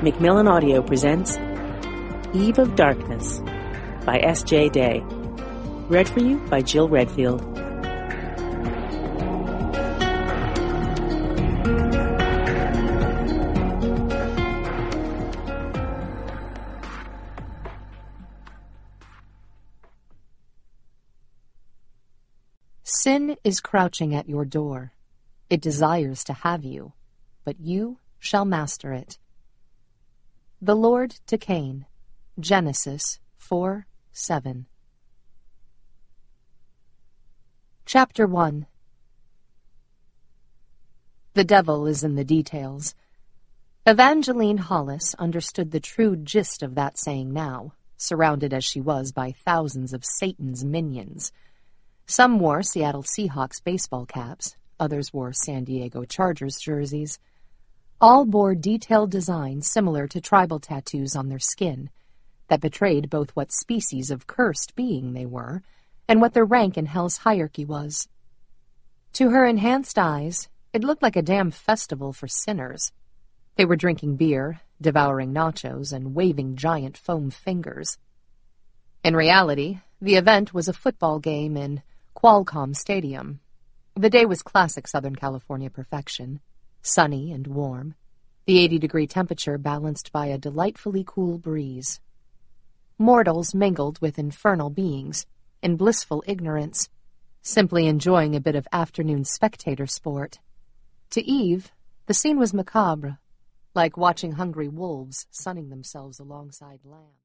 Macmillan Audio presents Eve of Darkness by S.J. Day. Read for you by Jill Redfield. Sin is crouching at your door. It desires to have you, but you shall master it. The Lord to Cain, Genesis 4:7. Chapter 1. The devil is in the details. Evangeline Hollis understood the true gist of that saying now, surrounded as she was by thousands of Satan's minions. Some wore Seattle Seahawks baseball caps, others wore San Diego Chargers jerseys. All bore detailed designs similar to tribal tattoos on their skin that betrayed both what species of cursed being they were and what their rank in hell's hierarchy was. To her enhanced eyes, it looked like a damn festival for sinners. They were drinking beer, devouring nachos, and waving giant foam fingers. In reality, the event was a football game in Qualcomm Stadium. The day was classic Southern California perfection, sunny and warm, the 80-degree temperature balanced by a delightfully cool breeze. Mortals mingled with infernal beings in blissful ignorance, simply enjoying a bit of afternoon spectator sport. To Eve, the scene was macabre, like watching hungry wolves sunning themselves alongside lambs.